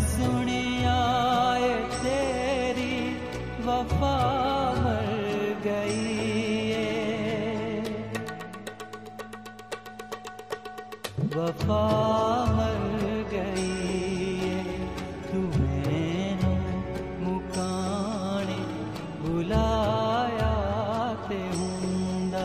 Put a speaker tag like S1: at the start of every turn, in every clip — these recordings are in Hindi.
S1: सुनिया तेरी वफा मर गई है, वफा मर गई है। तू मैनू मुकाने बुलाया ते हुंदा,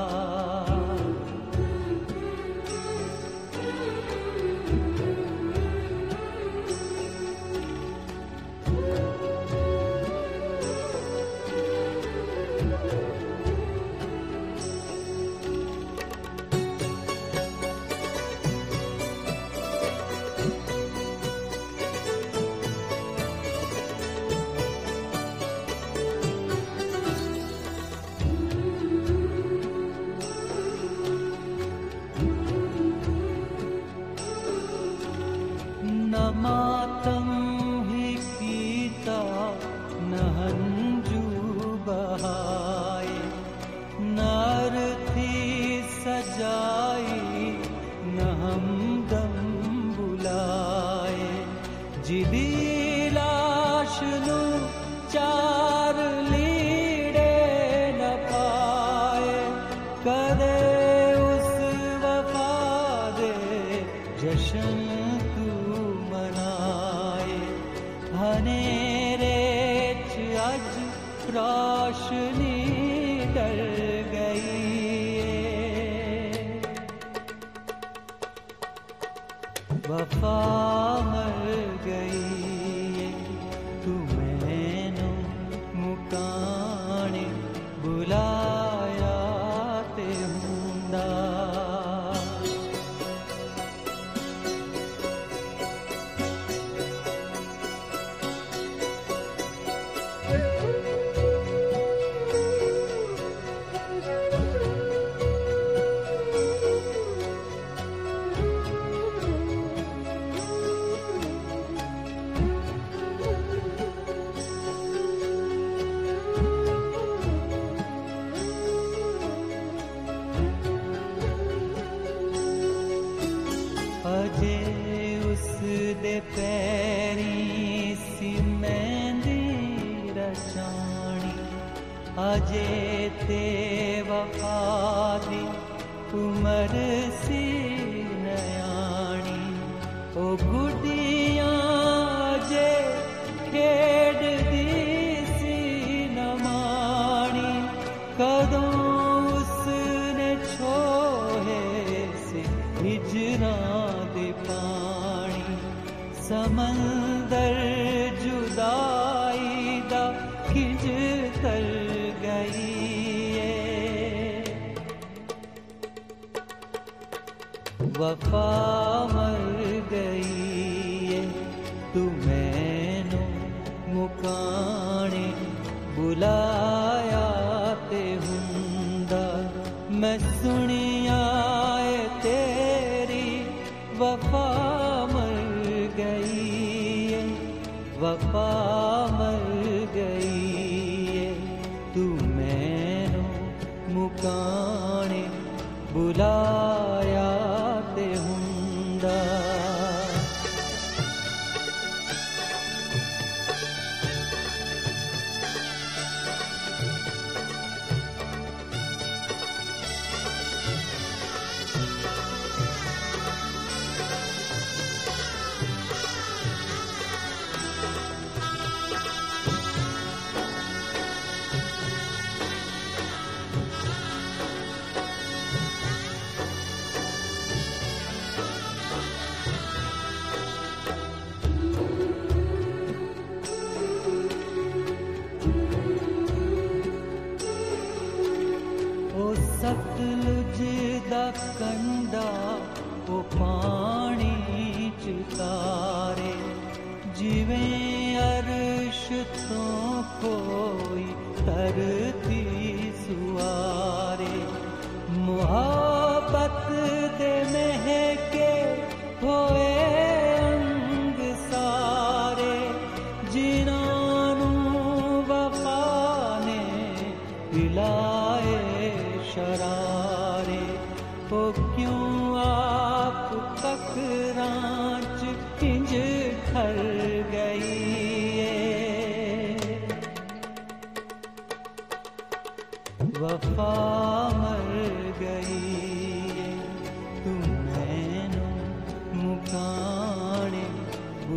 S1: न मातम ही कीता न हंजू बहाए, न अर्थी सजाई न हमदम बुलाए। जिदी लाश नू चार लीड़े न पाए, कदे उस वफा दे जशन हनेरे च अज रोशनी डर गई है, वफा मर गई है। तू मैनू मुकाने बुलाया ते हुंदा, अजे उस दे पैरी सी मेहंदी रचानी, अजे ते वफा दी उमर सी नयानी। ओ गुडियां अजे खेड दी सी नमानी, कदों उसने छोहे से हिजरां दे पानी। समंदर जुदाई दा खिंज कर गई है, वफा मर गई है। तू मैनू मुकाने बुलाया ते हुंदा, मैं सुनिया तेरी वफा मर गई है, वफा मर गई है। तू मैनू मुकाने बुलाया ते हुंदा।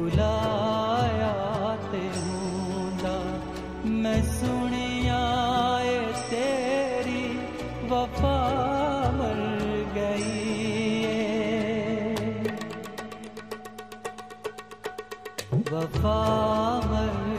S1: बुलाया ते हुंदा मैं सुनिया ए तेरी वफा मर गई है, वफा मर